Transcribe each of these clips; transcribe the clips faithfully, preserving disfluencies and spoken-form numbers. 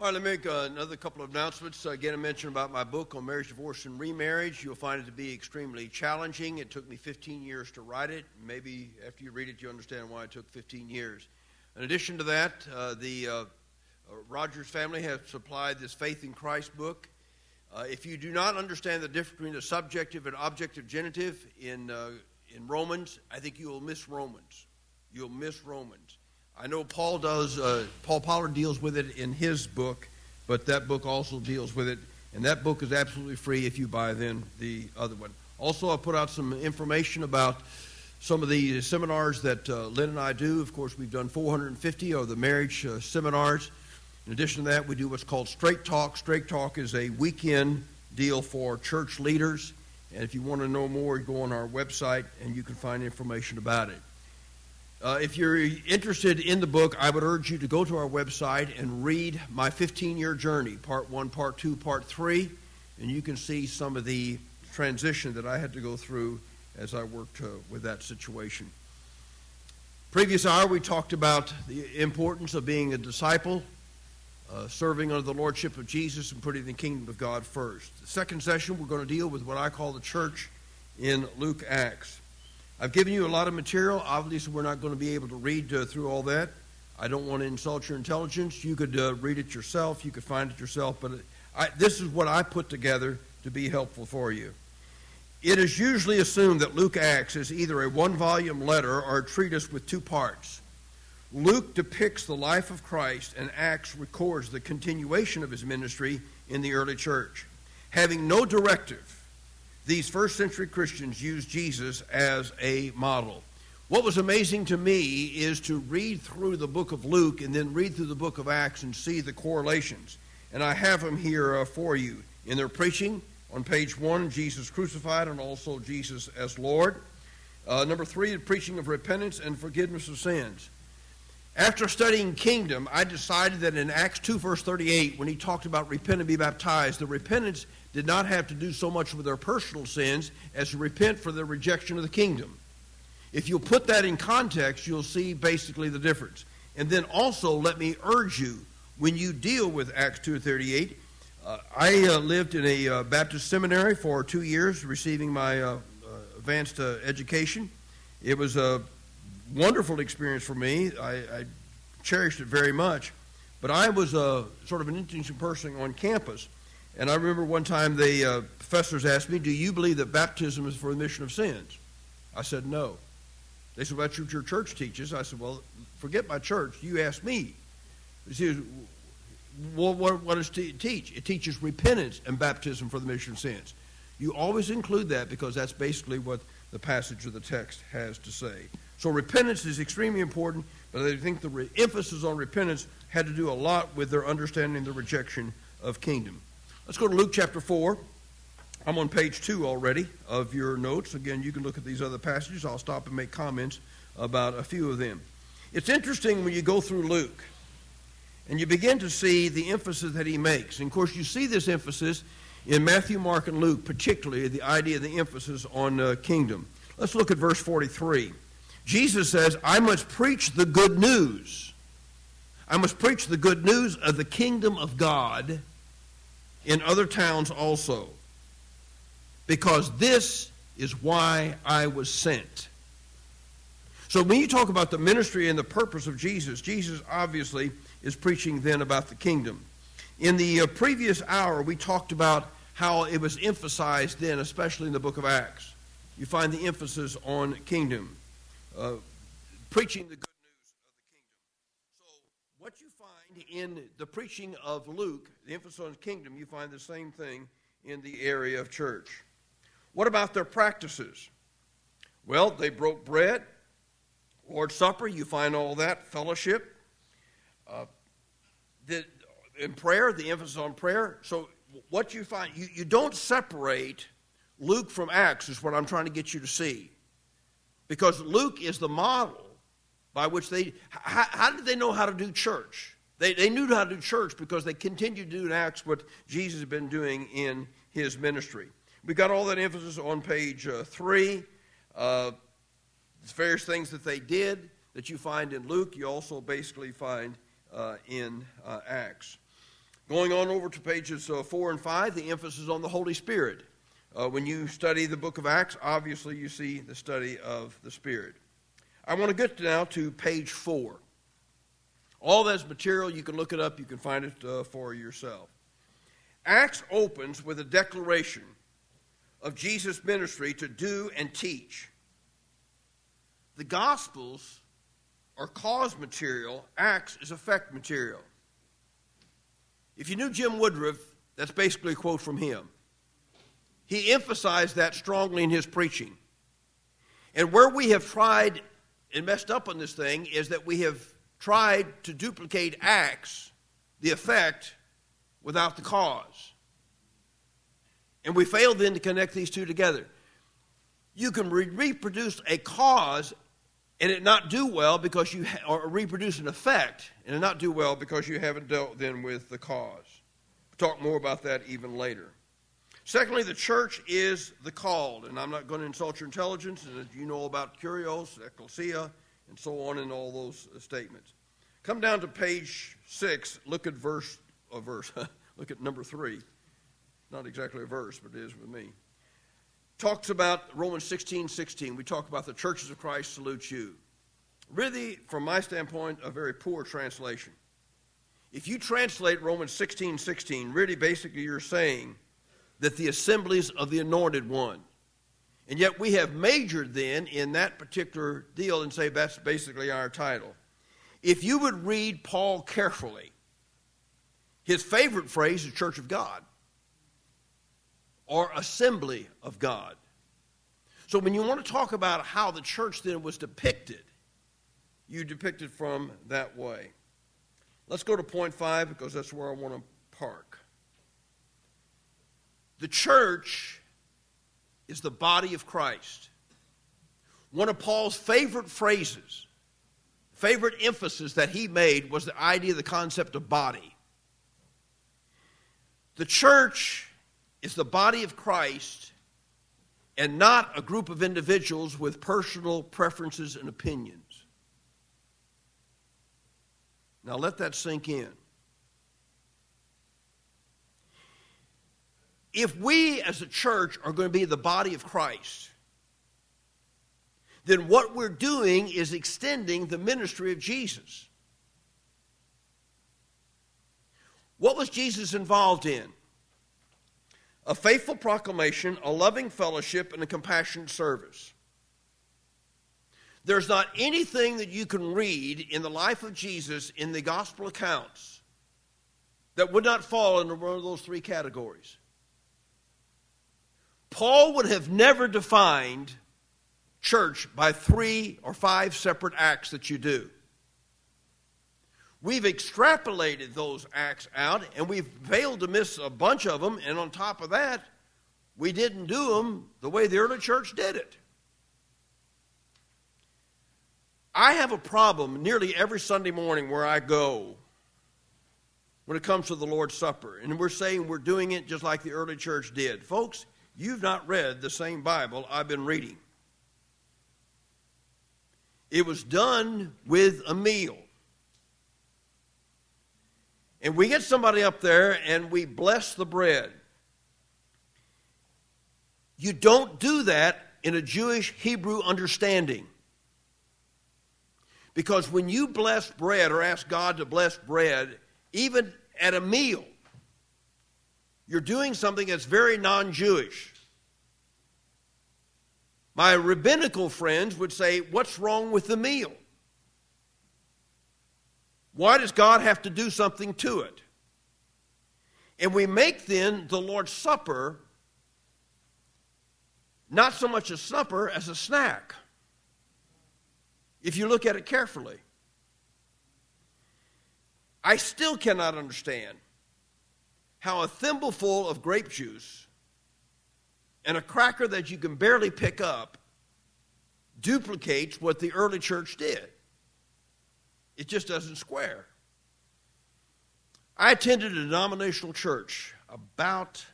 All right, let me make uh, another couple of announcements. Uh, again, I mentioned about my book on marriage, divorce, and remarriage. You'll find it to be extremely challenging. It took me fifteen years to write it. Maybe after you read it, you understand why it took fifteen years. In addition to that, uh, the uh, uh, Rogers family has supplied this Faith in Christ book. Uh, if you do not understand the difference between the subjective and objective genitive in uh, in Romans, I think you will miss Romans. You'll miss Romans. I know Paul does, uh, Paul Pollard deals with it in his book, but that book also deals with it, and that book is absolutely free if you buy then the other one. Also, I put out some information about some of the seminars that uh, Lynn and I do. Of course, we've done four hundred fifty of the marriage uh, seminars. In addition to that, we do what's called Straight Talk. Straight Talk is a weekend deal for church leaders, and if you want to know more, go on our website, and you can find information about it. Uh, if you're interested in the book, I would urge you to go to our website and read my fifteen-year journey, part one, part two, part three, and you can see some of the transition that I had to go through as I worked uh, with that situation. Previous hour, we talked about the importance of being a disciple, uh, serving under the lordship of Jesus, and putting the kingdom of God first. The second session, we're going to deal with what I call the church in Luke Acts. I've given you a lot of material. Obviously, we're not going to be able to read uh, through all that. I don't want to insult your intelligence. You could uh, read it yourself. You could find it yourself. But I, this is what I put together to be helpful for you. It is usually assumed that Luke Acts is either a one-volume letter or a treatise with two parts. Luke depicts the life of Christ, and Acts records the continuation of his ministry in the early church. Having no directive, these first century Christians used Jesus as a model. What was amazing to me is to read through the book of Luke and then read through the book of Acts and see the correlations. And I have them here uh, for you. In their preaching, on page one, Jesus crucified and also Jesus as Lord. Uh, number three, the preaching of repentance and forgiveness of sins. After studying kingdom, I decided that in Acts two, verse thirty-eight, when he talked about repent and be baptized, the repentance did not have to do so much with their personal sins as to repent for their rejection of the kingdom. If you'll put that in context, you'll see basically the difference. And then also, let me urge you, when you deal with Acts two thirty-eight, uh, I uh, lived in a uh, Baptist seminary for two years, receiving my uh, uh, advanced uh, education. It was a wonderful experience for me. I, I cherished it very much. But I was a, sort of an interesting person on campus. And I remember one time the uh, professors asked me, do you believe that baptism is for the remission of sins? I said, no. They said, well, that's what your church teaches. I said, well, forget my church. You ask me. You see, well, what, what does it teach? It teaches repentance and baptism for the remission of sins. You always include that because that's basically what the passage of the text has to say. So repentance is extremely important, but I think the re- emphasis on repentance had to do a lot with their understanding the rejection of kingdom. Let's go to Luke chapter four. I'm on page two already of your notes. Again, you can look at these other passages. I'll stop and make comments about a few of them. It's interesting when you go through Luke and you begin to see the emphasis that he makes. And of course, you see this emphasis in Matthew, Mark, and Luke, particularly the idea of the emphasis on uh, kingdom. Let's look at verse forty-three. Jesus says, I must preach the good news. I must preach the good news of the kingdom of God in other towns also, because this is why I was sent. So when you talk about the ministry and the purpose of Jesus, Jesus obviously is preaching then about the kingdom. In the uh, previous hour, we talked about how it was emphasized then, especially in the book of Acts. You find the emphasis on kingdom. Uh, preaching the good news of the kingdom. So what you find in the preaching of Luke, the emphasis on kingdom, you find the same thing in the area of church. What about their practices? Well, they broke bread, Lord's Supper, you find all that, fellowship. Uh, the, in prayer, the emphasis on prayer. So what you find, you, you don't separate Luke from Acts is what I'm trying to get you to see. Because Luke is the model by which they, how, how did they know how to do church? They, they knew how to do church because they continued to do in Acts what Jesus had been doing in his ministry. We got all that emphasis on page uh, three. Uh, various things that they did that you find in Luke, you also basically find uh, in uh, Acts. Going on over to pages uh, four and five, the emphasis on the Holy Spirit. Uh, when you study the book of Acts, obviously you see the study of the Spirit. I want to get now to page four. All that's material, you can look it up, you can find it uh, for yourself. Acts opens with a declaration of Jesus' ministry to do and teach. The Gospels are cause material, Acts is effect material. If you knew Jim Woodruff, that's basically a quote from him. He emphasized that strongly in his preaching. And where we have tried and messed up on this thing is that we have tried to duplicate Acts, the effect, without the cause. And we failed then to connect these two together. You can re- reproduce a cause and it not do well because you, ha- or reproduce an effect and it not do well because you haven't dealt then with the cause. We'll talk more about that even later. Secondly, the church is the called, and I'm not going to insult your intelligence, and you know about kurios, ecclesia, and so on in all those uh, statements. Come down to page six, look at verse, a verse, look at number three. Not exactly a verse, but it is with me. Talks about Romans sixteen sixteen. We talk about the churches of Christ salute you. Really, from my standpoint, a very poor translation. If you translate Romans sixteen sixteen, really basically you're saying that the assemblies of the anointed one. And yet we have majored then in that particular deal and say that's basically our title. If you would read Paul carefully, his favorite phrase is Church of God or Assembly of God. So when you want to talk about how the church then was depicted, you depict it from that way. Let's go to point five because that's where I want to park. The church is the body of Christ. One of Paul's favorite phrases, favorite emphasis that he made was the idea, the concept of body. The church is the body of Christ and not a group of individuals with personal preferences and opinions. Now let that sink in. If we as a church are going to be the body of Christ, then what we're doing is extending the ministry of Jesus. What was Jesus involved in? A faithful proclamation, a loving fellowship, and a compassionate service. There's not anything that you can read in the life of Jesus in the gospel accounts that would not fall into one of those three categories. Paul would have never defined church by three or five separate acts that you do. We've extrapolated those acts out, and we've failed to miss a bunch of them, and on top of that, we didn't do them the way the early church did it. I have a problem nearly every Sunday morning where I go when it comes to the Lord's Supper, and we're saying we're doing it just like the early church did. Folks, you've not read the same Bible I've been reading. It was done with a meal. And we get somebody up there and we bless the bread. You don't do that in a Jewish Hebrew understanding. Because when you bless bread or ask God to bless bread, even at a meal, you're doing something that's very non-Jewish. My rabbinical friends would say, what's wrong with the meal? Why does God have to do something to it? And we make then the Lord's Supper not so much a supper as a snack, if you look at it carefully. I still cannot understand how a thimbleful of grape juice and a cracker that you can barely pick up duplicates what the early church did. It just doesn't square. I attended a denominational church about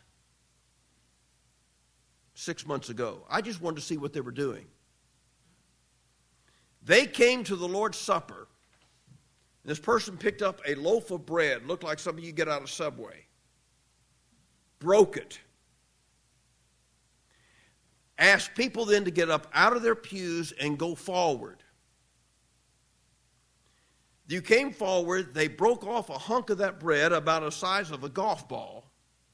six months ago. I just wanted to see what they were doing. They came to the Lord's Supper This person picked up a loaf of bread, looked like something you get out of Subway, broke it, asked people then to get up out of their pews and go forward. You came forward, they broke off a hunk of that bread about the size of a golf ball,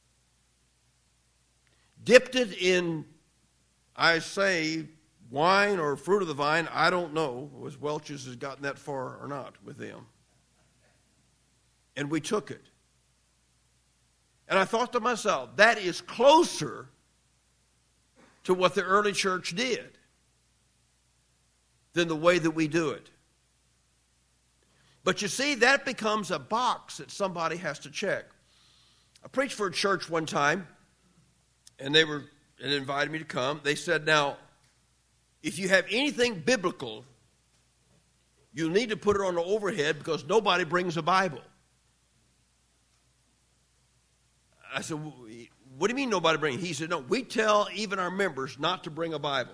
dipped it in, I say, wine or fruit of the vine, I don't know, as Welch's has gotten that far or not with them. And we took it. And I thought to myself, that is closer to what the early church did than the way that we do it. But you see, that becomes a box that somebody has to check. I preached for a church one time, and they were and invited me to come. They said, now, if you have anything biblical, you'll need to put it on the overhead because nobody brings a Bible. I said, what do you mean nobody brings? He said, no, we tell even our members not to bring a Bible.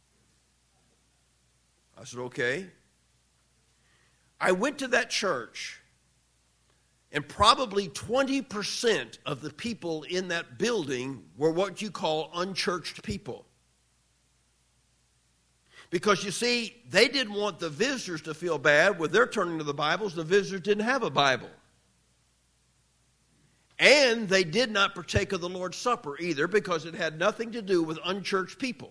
I said, okay. I went to that church, and probably twenty percent of the people in that building were what you call unchurched people. Because you see, they didn't want the visitors to feel bad with their turning to the Bibles. The visitors didn't have a Bible. And they did not partake of the Lord's Supper either because it had nothing to do with unchurched people.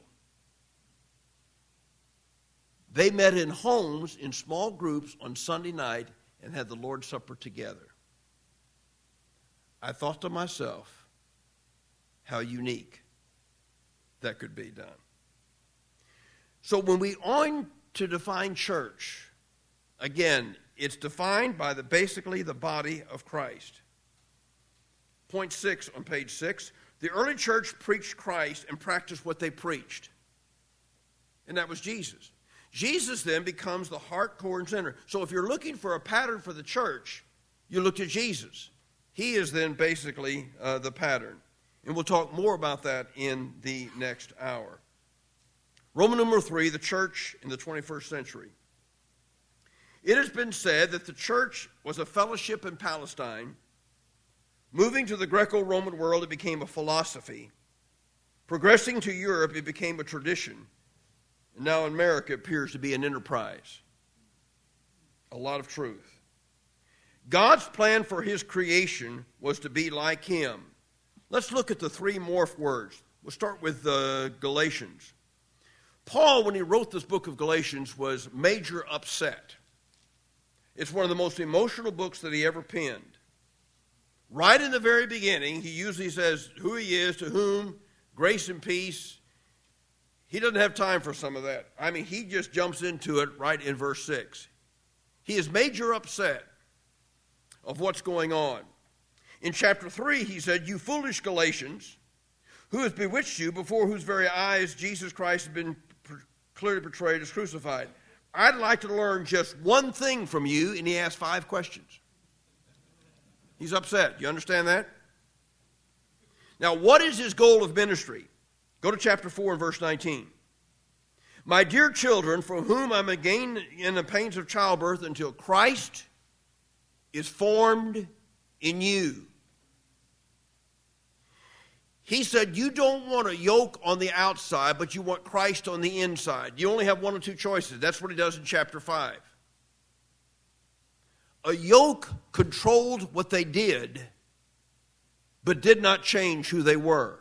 They met in homes in small groups on Sunday night and had the Lord's Supper together. I thought to myself, how unique that could be done. So when we on to define church, again, it's defined by the basically the body of Christ. Point six on page six, the early church preached Christ and practiced what they preached. And that was Jesus. Jesus then becomes the heart, core, and center. So if you're looking for a pattern for the church, you look to Jesus. He is then basically uh, the pattern. And we'll talk more about that in the next hour. Roman number three, the church in the twenty-first century. It has been said that the church was a fellowship in Palestine. Moving to the Greco-Roman world, it became a philosophy. Progressing to Europe, it became a tradition. And now in America, it appears to be an enterprise. A lot of truth. God's plan for his creation was to be like him. Let's look at the three morph words. We'll start with uh, Galatians. Paul, when he wrote this book of Galatians, was major upset. It's one of the most emotional books that he ever penned. Right in the very beginning, he usually says who he is, to whom, grace and peace. He doesn't have time for some of that. I mean, he just jumps into it right in verse six. He is major upset of what's going on. In chapter three, he said, you foolish Galatians, who has bewitched you, before whose very eyes Jesus Christ has been clearly portrayed as crucified? I'd like to learn just one thing from you, and he asked five questions. He's upset. You understand that? Now, what is his goal of ministry? Go to chapter four and verse nineteen. My dear children, from whom I'm again in the pains of childbirth until Christ is formed in you. He said, you don't want a yoke on the outside, but you want Christ on the inside. You only have one or two choices. That's what he does in chapter five. A yoke controlled what they did, but did not change who they were.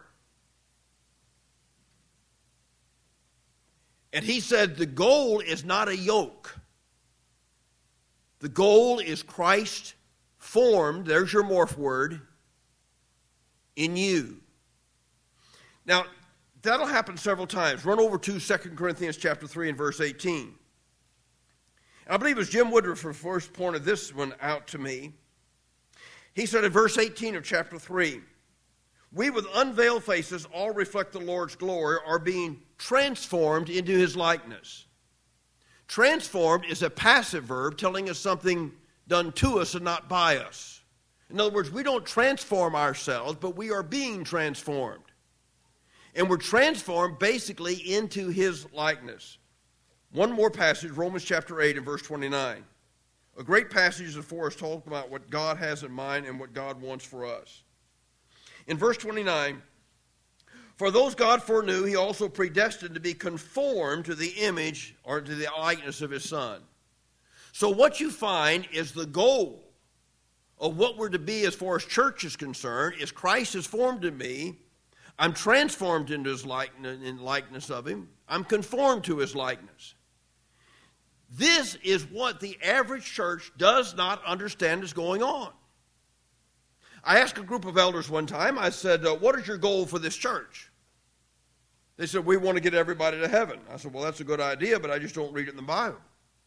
And he said the goal is not a yoke. The goal is Christ formed, there's your morph word, in you. Now, that'll happen several times. Run over to Second Corinthians chapter three and verse eighteen. I believe it was Jim Woodruff who first pointed this one out to me. He said in verse eighteen of chapter three, we with unveiled faces all reflect the Lord's glory, are being transformed into his likeness. Transformed is a passive verb telling us something done to us and not by us. In other words, we don't transform ourselves, but we are being transformed. And we're transformed basically into his likeness. One more passage, Romans chapter eight and verse twenty-nine. A great passage before us talking about what God has in mind and what God wants for us. In verse twenty-nine, for those God foreknew, he also predestined to be conformed to the image or to the likeness of his Son. So what you find is the goal of what we're to be as far as church is concerned is Christ is formed in me. I'm transformed into his likeness, in likeness of him. I'm conformed to his likeness. This is what the average church does not understand is going on. I asked a group of elders one time, I said, uh, what is your goal for this church? They said, we want to get everybody to heaven. I said, well, that's a good idea, but I just don't read it in the Bible.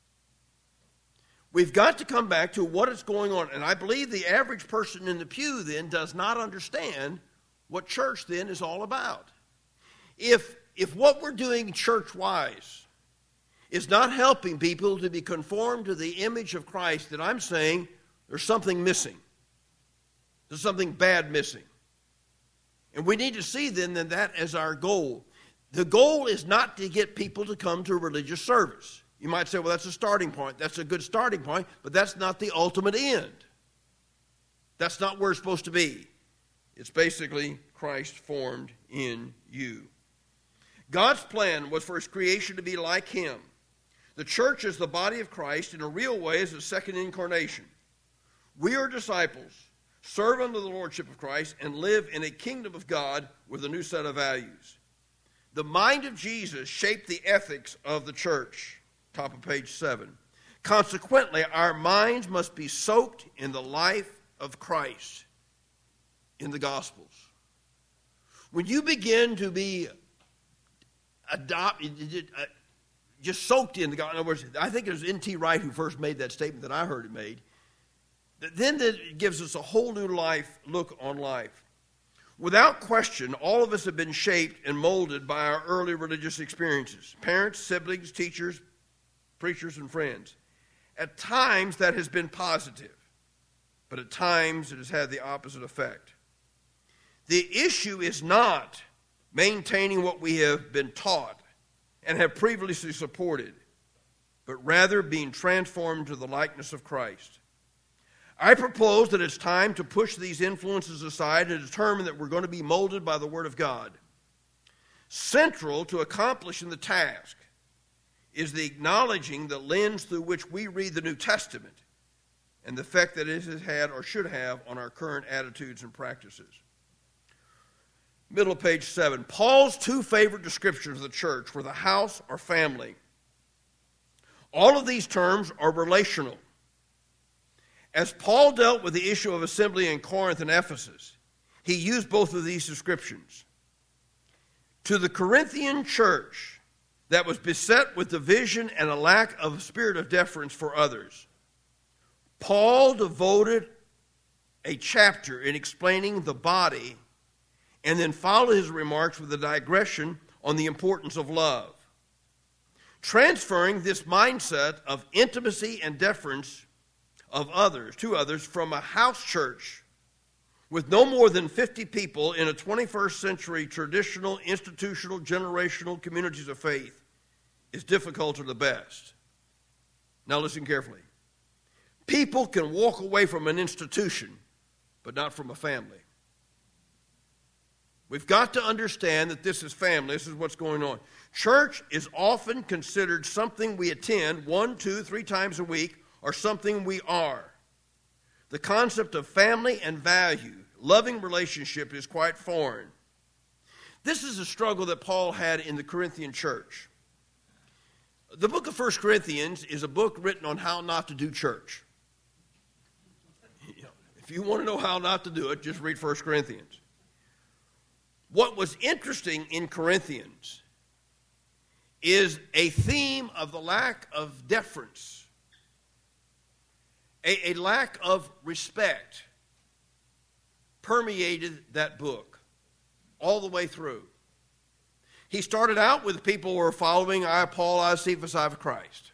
We've got to come back to what is going on. And I believe the average person in the pew then does not understand what church then is all about. If, if what we're doing church-wise is not helping people to be conformed to the image of Christ, then I'm saying there's something missing. There's something bad missing. And we need to see then that, that as our goal. The goal is not to get people to come to a religious service. You might say, well, that's a starting point. That's a good starting point, but that's not the ultimate end. That's not where it's supposed to be. It's basically Christ formed in you. God's plan was for his creation to be like him. The church is the body of Christ in a real way as a second incarnation. We are disciples, serve under the lordship of Christ, and live in a kingdom of God with a new set of values. The mind of Jesus shaped the ethics of the church. Top of page seven. Consequently, our minds must be soaked in the life of Christ in the Gospels. When you begin to be adopted, just soaked in the Gospel, in other words, I think it was N T Wright who first made that statement that I heard it made, then it gives us a whole new life look on life. Without question, all of us have been shaped and molded by our early religious experiences. Parents, siblings, teachers, preachers, and friends. At times that has been positive, but at times it has had the opposite effect. The issue is not maintaining what we have been taught and have previously supported, but rather being transformed to the likeness of Christ. I propose that it's time to push these influences aside and determine that we're going to be molded by the Word of God. Central to accomplishing the task is the acknowledging the lens through which we read the New Testament and the effect that it has had or should have on our current attitudes and practices. Middle of page seven. Paul's two favorite descriptions of the church were the house or family. All of these terms are relational. As Paul dealt with the issue of assembly in Corinth and Ephesus, he used both of these descriptions. To the Corinthian church that was beset with division and a lack of a spirit of deference for others, Paul devoted a chapter in explaining the body and then followed his remarks with a digression on the importance of love. Transferring this mindset of intimacy and deference of others to others from a house church with no more than fifty people in a twenty-first century traditional, institutional, generational communities of faith is difficult or the best. Now listen carefully. People can walk away from an institution, but not from a family. We've got to understand that this is family. This is what's going on. Church is often considered something we attend one, two, three times a week, or something we are. The concept of family and value, loving relationship, is quite foreign. This is a struggle that Paul had in the Corinthian church. The book of First Corinthians is a book written on how not to do church. If you want to know how not to do it, just read First Corinthians. What was interesting in Corinthians is a theme of the lack of deference, a, a lack of respect permeated that book all the way through. He started out with people who were following I, Paul, I, Cephas, I of Christ.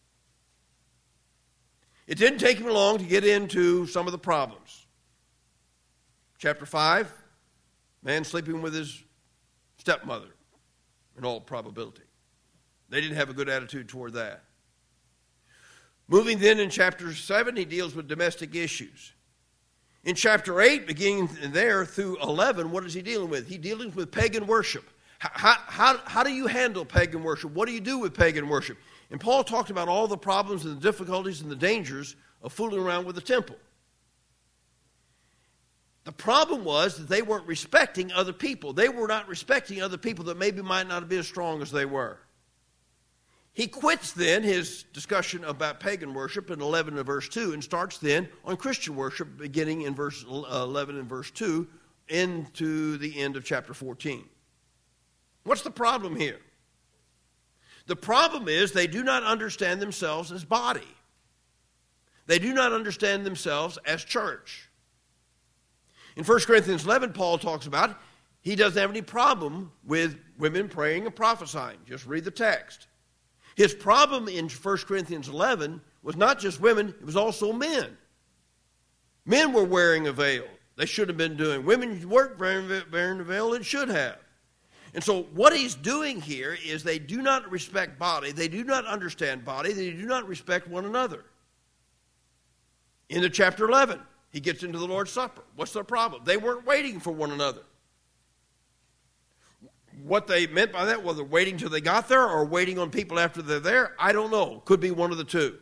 It didn't take him long to get into some of the problems. Chapter five, man sleeping with his stepmother, in all probability. They didn't have a good attitude toward that. Moving then in chapter seven, he deals with domestic issues. In chapter eight, beginning there through eleven, what is he dealing with? He's dealing with pagan worship. How, how, how do you handle pagan worship? What do you do with pagan worship? And Paul talked about all the problems and the difficulties and the dangers of fooling around with the temple. The problem was that they weren't respecting other people. They were not respecting other people that maybe might not have been as strong as they were. He quits then his discussion about pagan worship in eleven and verse two and starts then on Christian worship beginning in verse eleven and verse two into the end of chapter fourteen. What's the problem here? The problem is they do not understand themselves as body. They do not understand themselves as church. In First Corinthians eleven, Paul talks about he doesn't have any problem with women praying and prophesying. Just read the text. His problem in First Corinthians eleven was not just women, it was also men. Men were wearing a veil. They should have been doing. Women weren't wearing a veil and should have. And so what he's doing here is they do not respect body. They do not understand body. They do not respect one another. Into chapter eleven, he gets into the Lord's Supper. What's their problem? They weren't waiting for one another. What they meant by that, whether waiting till they got there or waiting on people after they're there, I don't know. Could be one of the two.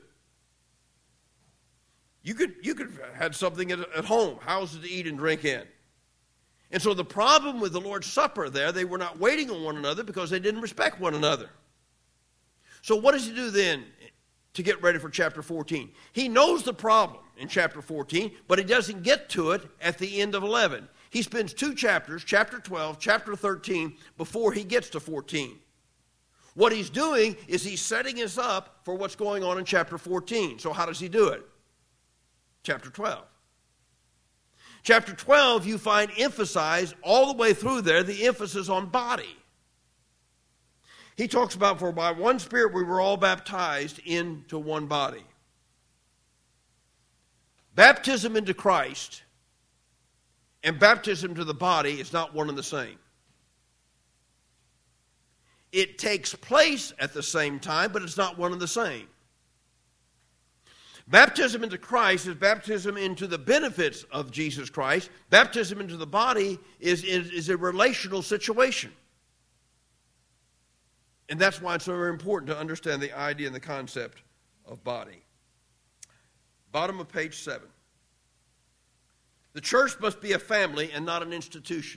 You could you could have had something at, at home, houses to eat and drink in. And so the problem with the Lord's Supper there, they were not waiting on one another because they didn't respect one another. So what does he do then to get ready for chapter fourteen? He knows the problem in chapter fourteen, but he doesn't get to it at the end of eleven. He spends two chapters, chapter twelve, chapter thirteen, before he gets to fourteen. What he's doing is he's setting us up for what's going on in chapter fourteen. So how does he do it? Chapter twelve. Chapter twelve, you find emphasized all the way through there, the emphasis on body. He talks about, for by one Spirit we were all baptized into one body. Baptism into Christ and baptism to the body is not one and the same. It takes place at the same time, but it's not one and the same. Baptism into Christ is baptism into the benefits of Jesus Christ. Baptism into the body is, is, is a relational situation. And that's why it's so very important to understand the idea and the concept of body. Bottom of page seven. The church must be a family and not an institution.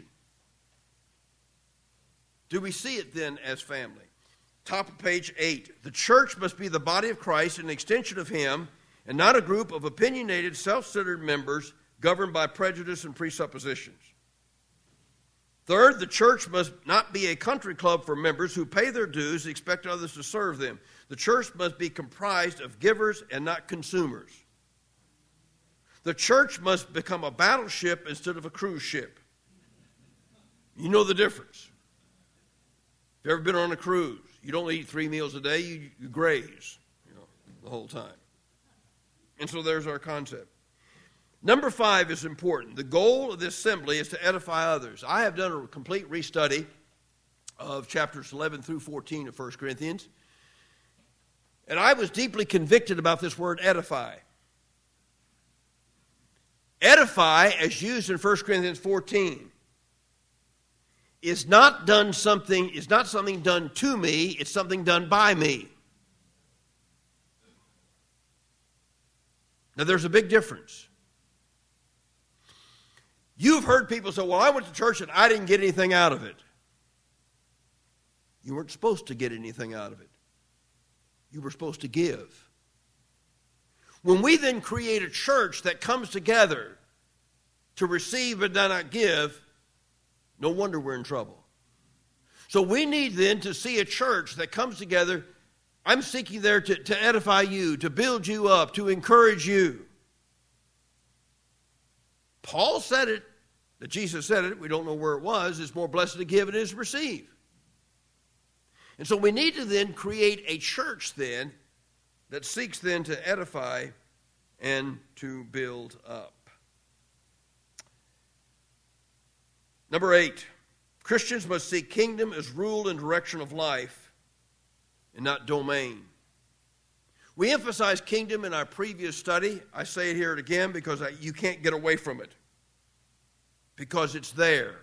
Do we see it then as family? Top of page eight. The church must be the body of Christ, an extension of Him, and not a group of opinionated, self-centered members governed by prejudice and presuppositions. Third, the church must not be a country club for members who pay their dues and expect others to serve them. The church must be comprised of givers and not consumers. The church must become a battleship instead of a cruise ship. You know the difference. If you've ever been on a cruise, you don't eat three meals a day, you, you graze, you know, the whole time. And so there's our concept. Number five is important. The goal of this assembly is to edify others. I have done a complete restudy of chapters eleven through fourteen of First Corinthians. And I was deeply convicted about this word edify. Edify, as used in First Corinthians fourteen, is not done something, is not something done to me, it's something done by me. Now there's a big difference. You've heard people say, well, I went to church and I didn't get anything out of it. You weren't supposed to get anything out of it. You were supposed to give. When we then create a church that comes together to receive but not give, no wonder we're in trouble. So we need then to see a church that comes together. I'm seeking there to, to edify you, to build you up, to encourage you. Paul said it, that Jesus said it, we don't know where it was. It's more blessed to give than it is to receive. And so we need to then create a church then that seeks then to edify and to build up. Number eight, Christians must seek kingdom as rule and direction of life and not domain. We emphasize kingdom in our previous study. I say it here again because I, you can't get away from it. Because it's there.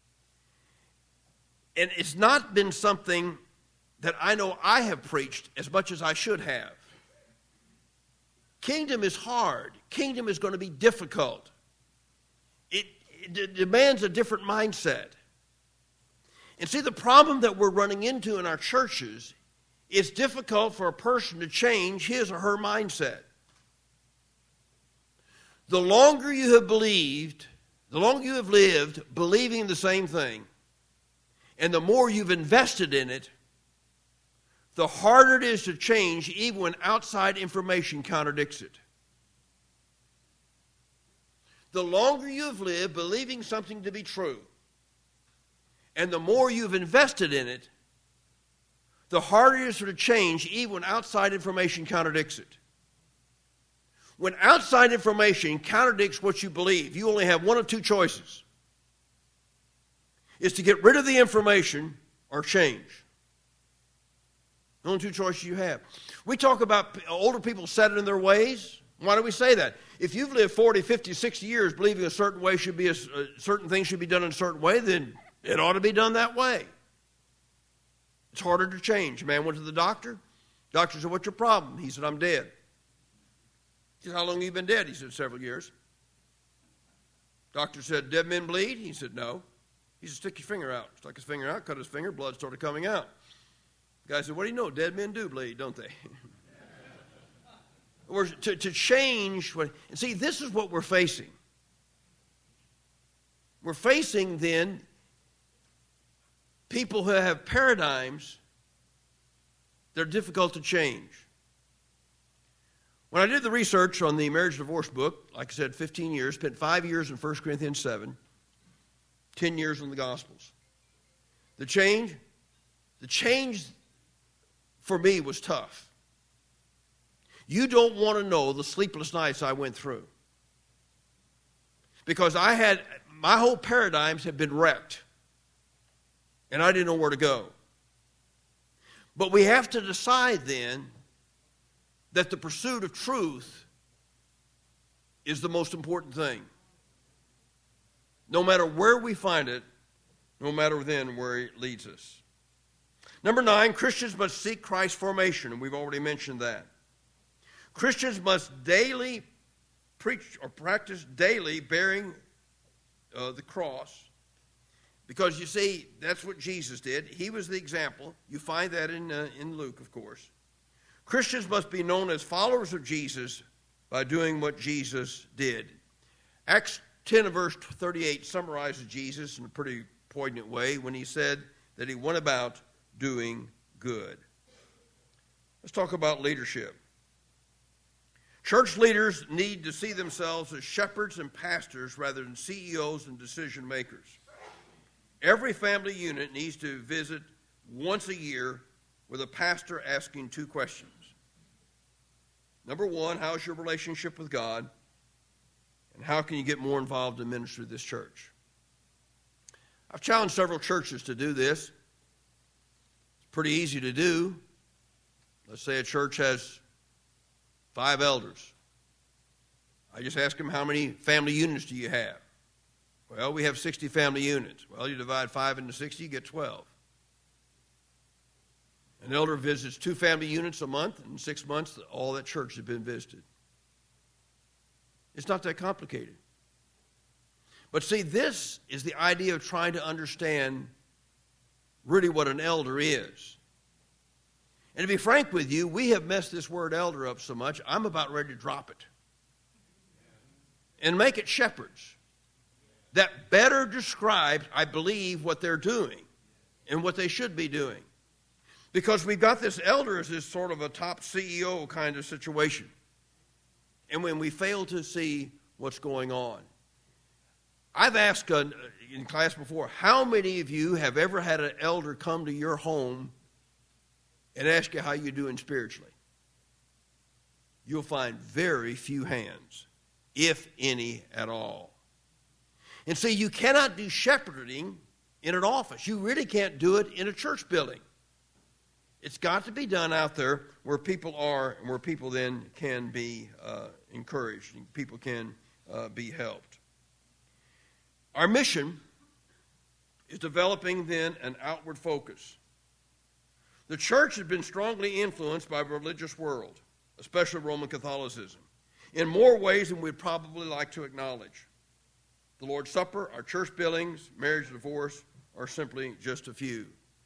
And it's not been something that I know I have preached as much as I should have. Kingdom is hard. Kingdom is going to be difficult. It, it demands a different mindset. And see, the problem that we're running into in our churches, it's difficult for a person to change his or her mindset. The longer you have believed, the longer you have lived believing the same thing, and the more you've invested in it, the harder it is to change even when outside information contradicts it. The longer you have lived believing something to be true, and the more you've invested in it, the harder it is to change even when outside information contradicts it. When outside information contradicts what you believe, you only have one of two choices. It's to get rid of the information or change. The only two choices you have. We talk about older people set in their ways. Why do we say that? If you've lived forty, fifty, sixty years believing a certain way should be a, a certain thing should be done in a certain way, then it ought to be done that way. It's harder to change. A man went to the doctor. Doctor said, "What's your problem?" He said, "I'm dead." He said, "How long have you been dead?" He said, "Several years." Doctor said, "Dead men bleed?" He said, "No." He said, "Stick your finger out." Stuck his finger out, cut his finger, blood started coming out. The guy said, "What do you know? Dead men do bleed, don't they?" Or to, to change, what, and see, this is what we're facing. We're facing, then, people who have paradigms that are difficult to change. When I did the research on the marriage divorce book, like I said, fifteen years, spent five years in First Corinthians seven, ten years on the Gospels. The change, the change for me was tough. You don't want to know the sleepless nights I went through. Because I had, my whole paradigms had been wrecked. And I didn't know where to go. But we have to decide then that the pursuit of truth is the most important thing. No matter where we find it, no matter then where it leads us. Number nine, Christians must seek Christ's formation, and we've already mentioned that. Christians must daily preach or practice daily bearing uh, the cross. Because you see, that's what Jesus did. He was the example. You find that in, uh, in Luke, of course. Christians must be known as followers of Jesus by doing what Jesus did. Acts ten and verse thirty-eight summarizes Jesus in a pretty poignant way when he said that he went about doing good. Let's talk about leadership. Church leaders need to see themselves as shepherds and pastors rather than C E Os and decision makers. Every family unit needs to visit once a year with a pastor asking two questions. Number one, how's your relationship with God? And how can you get more involved in ministry of this church? I've challenged several churches to do this. It's pretty easy to do. Let's say a church has five elders. I just ask them, how many family units do you have? Well, we have sixty family units. Well, you divide five into sixty, you get twelve. An elder visits two family units a month, and in six months, all that church has been visited. It's not that complicated. But see, this is the idea of trying to understand really what an elder is. And to be frank with you, we have messed this word elder up so much, I'm about ready to drop it. And make it shepherds. That better describes, I believe, what they're doing and what they should be doing. Because we've got this elder as this sort of a top C E O kind of situation. And when we fail to see what's going on. I've asked uh, in class before, how many of you have ever had an elder come to your home and ask you how you're doing spiritually? You'll find very few hands, if any at all. And see, you cannot do shepherding in an office. You really can't do it in a church building. It's got to be done out there where people are and where people then can be uh, encouraged and people can uh, be helped. Our mission is developing then an outward focus. The church has been strongly influenced by the religious world, especially Roman Catholicism, in more ways than we'd probably like to acknowledge. The Lord's Supper, our church buildings, marriage and divorce are simply just a few.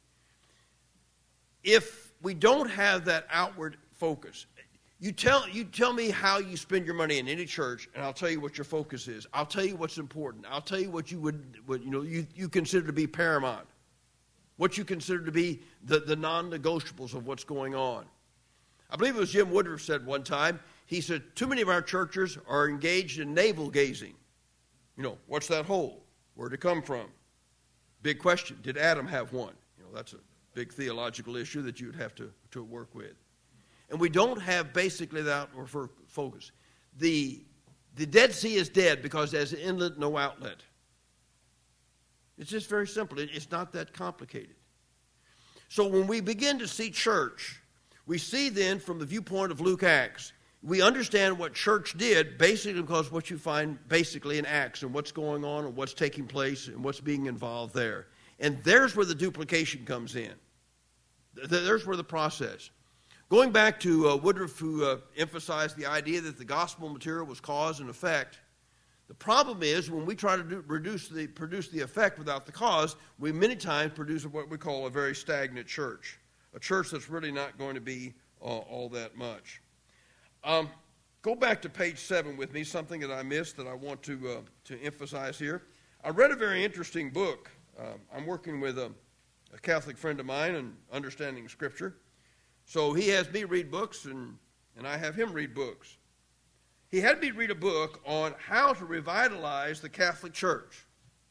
If we don't have that outward focus, you tell you tell me how you spend your money in any church, and I'll tell you what your focus is. I'll tell you what's important. I'll tell you what you would, what, you know, you, you consider to be paramount, what you consider to be the, the non-negotiables of what's going on. I believe it was Jim Woodruff said one time, he said, too many of our churches are engaged in navel gazing. You know, what's that hole? Where'd it come from? Big question. Did Adam have one? You know, that's a big theological issue that you'd have to, to work with. And we don't have basically that outward focus. The, the Dead Sea is dead because there's an inlet, no outlet. It's just very simple. It, it's not that complicated. So when we begin to see church, we see then from the viewpoint of Luke Acts, we understand what church did basically because what you find basically in Acts and what's going on and what's taking place and what's being involved there. And there's where the duplication comes in. There's where the process. Going back to uh, Woodruff, who uh, emphasized the idea that the gospel material was cause and effect, the problem is when we try to do, reduce the, produce the effect without the cause, we many times produce what we call a very stagnant church, a church that's really not going to be uh, all that much. Um, go back to page seven with me, something that I missed that I want to, uh, to emphasize here. I read a very interesting book. Um, I'm working with a, a Catholic friend of mine on understanding Scripture. So he has me read books, and, and I have him read books. He had me read a book on how to revitalize the Catholic Church.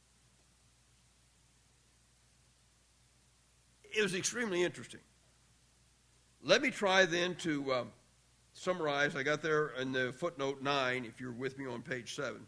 It was extremely interesting. Let me try then to uh, summarize. I got there in the footnote nine, if you're with me on page seven.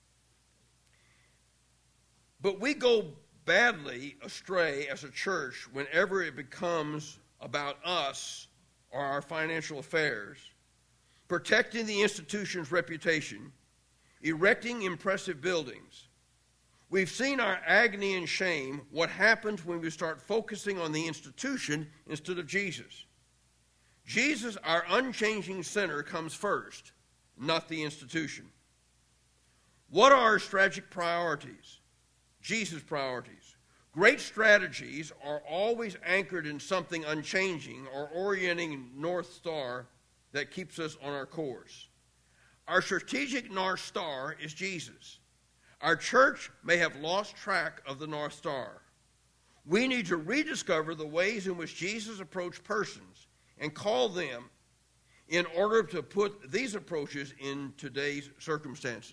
But we go badly astray as a church whenever it becomes about us or our financial affairs, protecting the institution's reputation, erecting impressive buildings. We've seen our agony and shame, what happens when we start focusing on the institution instead of Jesus. Jesus, our unchanging center, comes first, not the institution. What are our strategic priorities? Jesus' priorities. Great strategies are always anchored in something unchanging or orienting North Star that keeps us on our course. Our strategic North Star is Jesus. Our church may have lost track of the North Star. We need to rediscover the ways in which Jesus approached persons and call them in order to put these approaches in today's circumstances.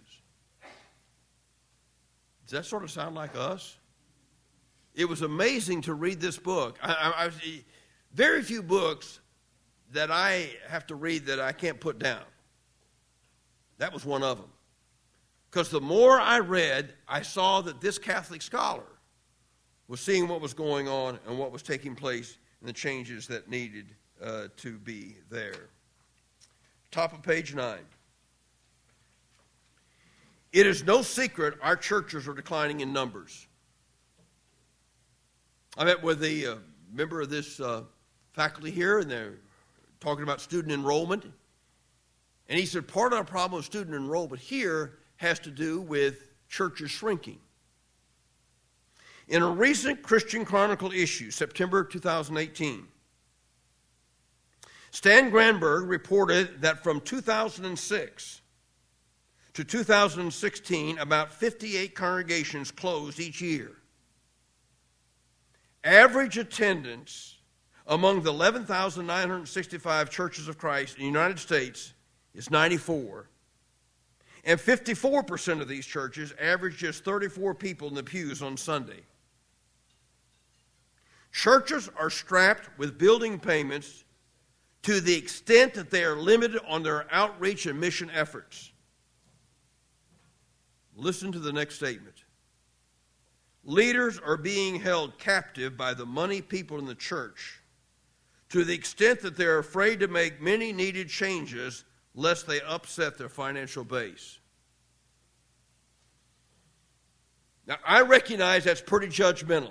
Does that sort of sound like us? It was amazing to read this book. I, I, I, very few books that I have to read that I can't put down. That was one of them. Because the more I read, I saw that this Catholic scholar was seeing what was going on and what was taking place and the changes that needed uh, to be there. Top of page nine. It is no secret our churches are declining in numbers. I met with a uh, member of this uh, faculty here, and they're talking about student enrollment. And he said part of the problem with student enrollment here has to do with churches shrinking. In a recent Christian Chronicle issue, September two thousand eighteen, Stan Granberg reported that from two thousand six to two thousand sixteen, about fifty-eight congregations closed each year. Average attendance among the eleven thousand nine hundred sixty-five churches of Christ in the United States is ninety-four. And fifty-four percent of these churches average just thirty-four people in the pews on Sunday. Churches are strapped with building payments to the extent that they are limited on their outreach and mission efforts. Listen to the next statement. Leaders are being held captive by the money people in the church to the extent that they're afraid to make many needed changes lest they upset their financial base. Now, I recognize that's pretty judgmental,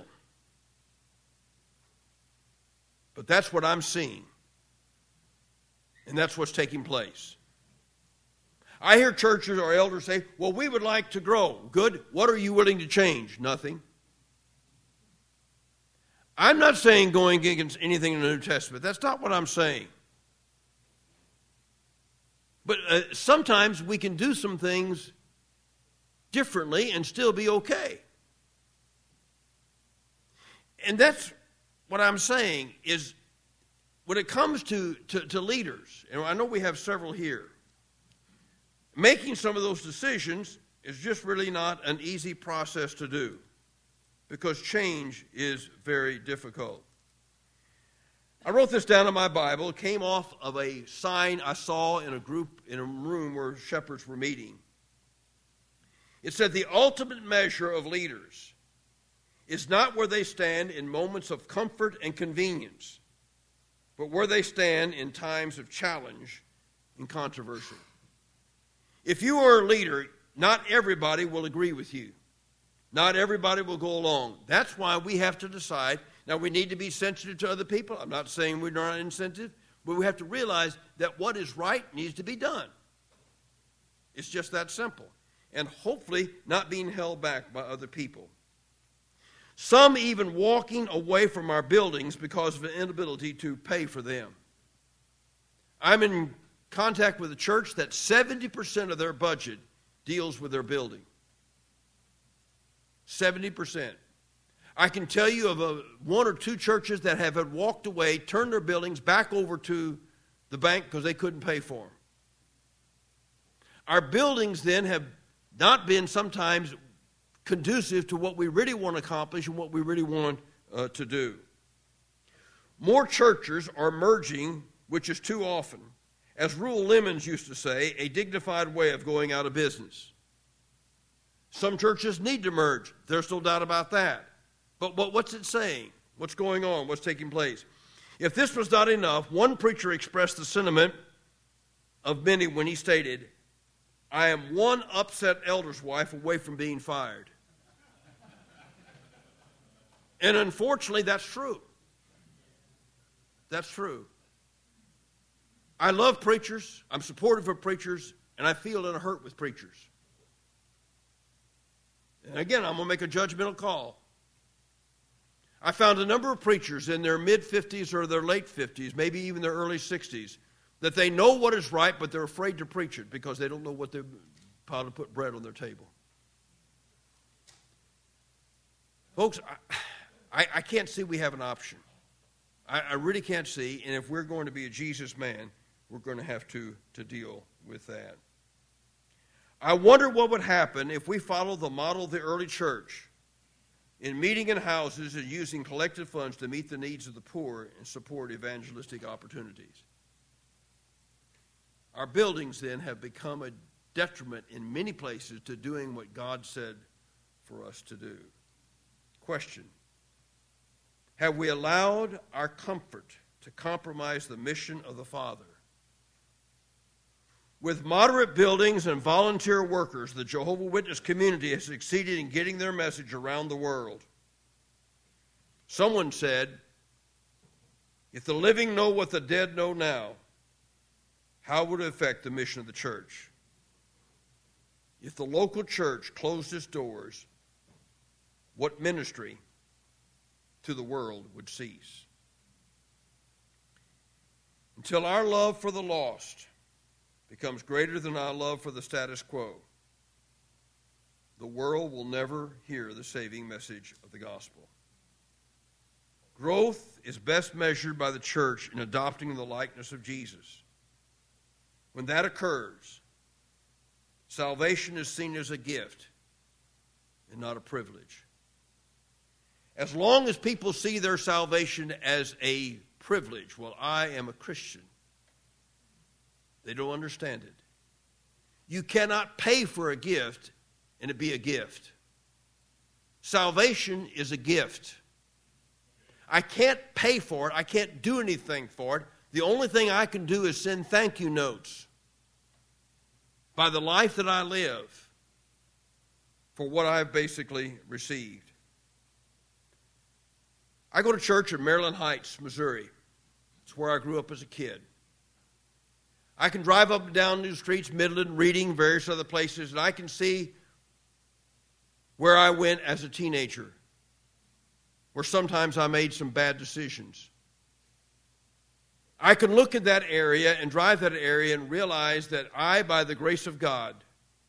but that's what I'm seeing, and that's what's taking place. I hear churches or elders say, well, we would like to grow. Good. What are you willing to change? Nothing. I'm not saying going against anything in the New Testament. That's not what I'm saying. But uh, sometimes we can do some things differently and still be okay. And that's what I'm saying is when it comes to, to, to leaders, and I know we have several here, making some of those decisions is just really not an easy process to do because change is very difficult. I wrote this down in my Bible. It came off of a sign I saw in a group, in a room where shepherds were meeting. It said, the ultimate measure of leaders is not where they stand in moments of comfort and convenience, but where they stand in times of challenge and controversy. If you are a leader, not everybody will agree with you. Not everybody will go along. That's why we have to decide. Now, we need to be sensitive to other people. I'm not saying we're not insensitive, but we have to realize that what is right needs to be done. It's just that simple. And hopefully not being held back by other people. Some even walking away from our buildings because of an inability to pay for them. I'm in contact with a church that seventy percent of their budget deals with their building. seventy percent. I can tell you of a, one or two churches that have had walked away, turned their buildings back over to the bank because they couldn't pay for them. Our buildings then have not been sometimes conducive to what we really want to accomplish and what we really want uh, to do. More churches are merging, which is too often, as Rural Lemons used to say, a dignified way of going out of business. Some churches need to merge. There's no doubt about that. But, but what's it saying? What's going on? What's taking place? If this was not enough, one preacher expressed the sentiment of many when he stated, I am one upset elder's wife away from being fired. And unfortunately, that's true. That's true. I love preachers. I'm supportive of preachers, and I feel in a hurt with preachers. And again, I'm going to make a judgmental call. I found a number of preachers in their mid-fifties or their late fifties, maybe even their early sixties, that they know what is right, but they're afraid to preach it because they don't know what they're how to put bread on their table. Folks, I, I, I can't see we have an option. I, I really can't see, and if we're going to be a Jesus man, we're going to have to, to deal with that. I wonder what would happen if we followed the model of the early church in meeting in houses and using collective funds to meet the needs of the poor and support evangelistic opportunities. Our buildings then have become a detriment in many places to doing what God said for us to do. Question: have we allowed our comfort to compromise the mission of the Father? With moderate buildings and volunteer workers, the Jehovah's Witness community has succeeded in getting their message around the world. Someone said, if the living know what the dead know now, how would it affect the mission of the church? If the local church closed its doors, what ministry to the world would cease? Until our love for the lost becomes greater than our love for the status quo, the world will never hear the saving message of the gospel. Growth is best measured by the church in adopting the likeness of Jesus. When that occurs, salvation is seen as a gift and not a privilege. As long as people see their salvation as a privilege, well, I am a Christian, they don't understand it. You cannot pay for a gift and it be a gift. Salvation is a gift. I can't pay for it. I can't do anything for it. The only thing I can do is send thank you notes by the life that I live for what I've basically received. I go to church in Maryland Heights, Missouri. It's where I grew up as a kid. I can drive up and down the streets, Midland, Reading, various other places, and I can see where I went as a teenager, where sometimes I made some bad decisions. I can look at that area and drive that area and realize that I, by the grace of God,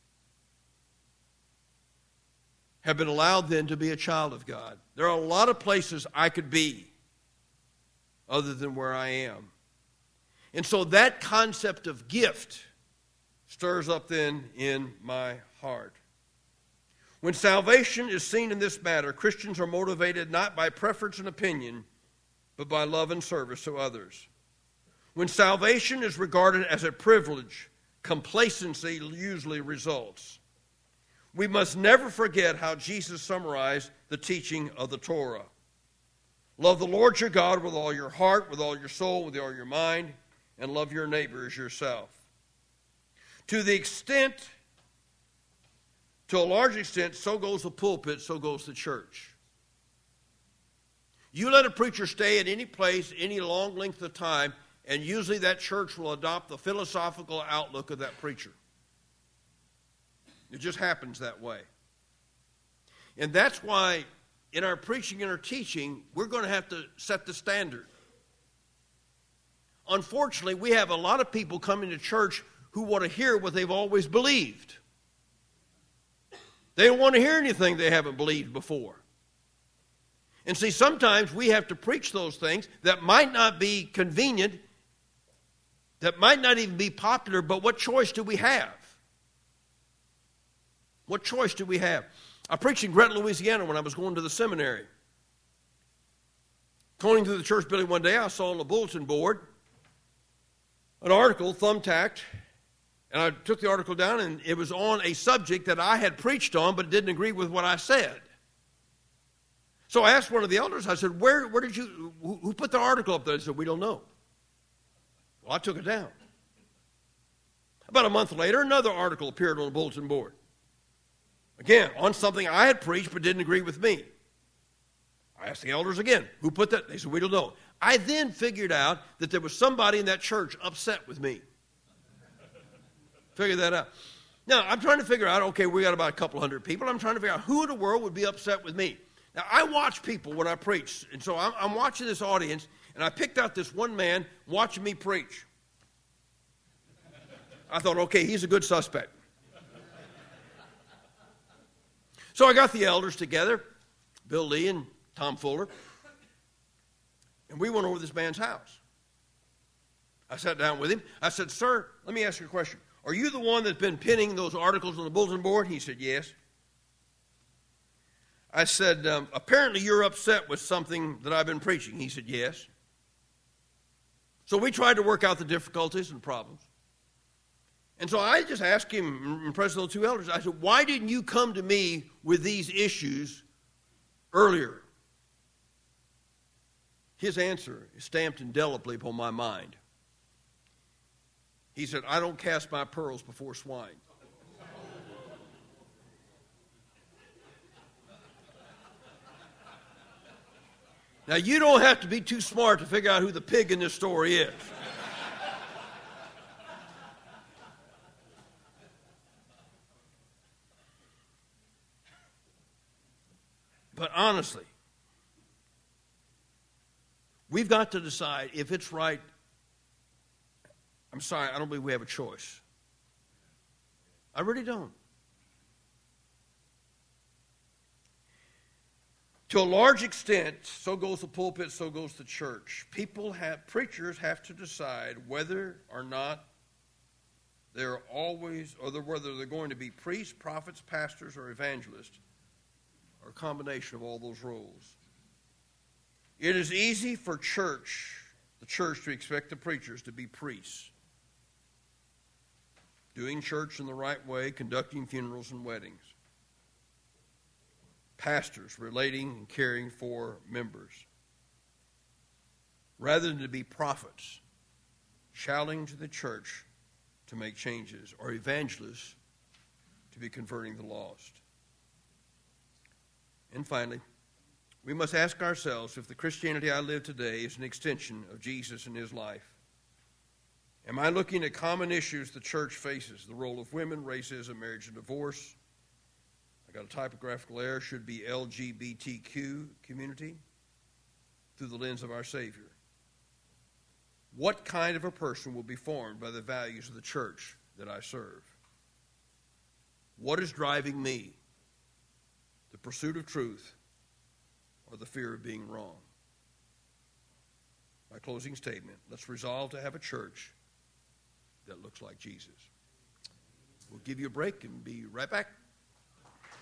have been allowed then to be a child of God. There are a lot of places I could be other than where I am. And so that concept of gift stirs up then in my heart. When salvation is seen in this matter, Christians are motivated not by preference and opinion, but by love and service to others. When salvation is regarded as a privilege, complacency usually results. We must never forget how Jesus summarized the teaching of the Torah. Love the Lord your God with all your heart, with all your soul, with all your mind, and love your neighbor as yourself. To the extent, to a large extent, so goes the pulpit, so goes the church. You let a preacher stay at any place, any long length of time, and usually that church will adopt the philosophical outlook of that preacher. It just happens that way. And that's why in our preaching and our teaching, we're going to have to set the standard. Unfortunately, we have a lot of people coming to church who want to hear what they've always believed. They don't want to hear anything they haven't believed before. And see, sometimes we have to preach those things that might not be convenient, that might not even be popular, but what choice do we have? What choice do we have? I preached in Gretna, Louisiana when I was going to the seminary. Going through the church building one day, I saw on the bulletin board an article thumbtacked, and I took the article down, and it was on a subject that I had preached on, but it didn't agree with what I said. So I asked one of the elders, I said, where, where did you, who, who put the article up there? They said, we don't know. Well, I took it down. About a month later, another article appeared on the bulletin board. Again, on something I had preached but didn't agree with me. I asked the elders again, who put that? They said, we don't know. I then figured out that there was somebody in that church upset with me. Figured that out. Now, I'm trying to figure out, okay, we got about a couple hundred people. I'm trying to figure out who in the world would be upset with me. Now, I watch people when I preach, and so I'm, I'm watching this audience, and I picked out this one man watching me preach. I thought, okay, he's a good suspect. So I got the elders together, Bill Lee and Tom Fuller, and we went over this man's house. I sat down with him. I said, sir, let me ask you a question. Are you the one that's been pinning those articles on the bulletin board? He said, yes. I said, um, apparently you're upset with something that I've been preaching. He said, yes. So we tried to work out the difficulties and problems. And so I just asked him, in presence of the two elders, I said, why didn't you come to me with these issues earlier? His answer is stamped indelibly upon my mind. He said, I don't cast my pearls before swine. Now, you don't have to be too smart to figure out who the pig in this story is. But honestly, we've got to decide if it's right. I'm sorry, I don't believe we have a choice. I really don't. To a large extent, so goes the pulpit, so goes the church. People have, preachers have to decide whether or not they're always, or whether they're going to be priests, prophets, pastors, or evangelists, or a combination of all those roles. It is easy for church, the church, to expect the preachers to be priests, doing church in the right way, conducting funerals and weddings. Pastors relating and caring for members. rather than to be prophets, shouting to the church to make changes, or evangelists to be converting the lost. And finally, we must ask ourselves if the Christianity I live today is an extension of Jesus and his life. Am I looking at common issues the church faces? The role of women, racism, marriage and divorce. I got a typographical error. Should be L G B T Q community through the lens of our Savior. What kind of a person will be formed by the values of the church that I serve? What is driving me? The pursuit of truth or the fear of being wrong? My closing statement, let's resolve to have a church that looks like Jesus. We'll give you a break and be right back.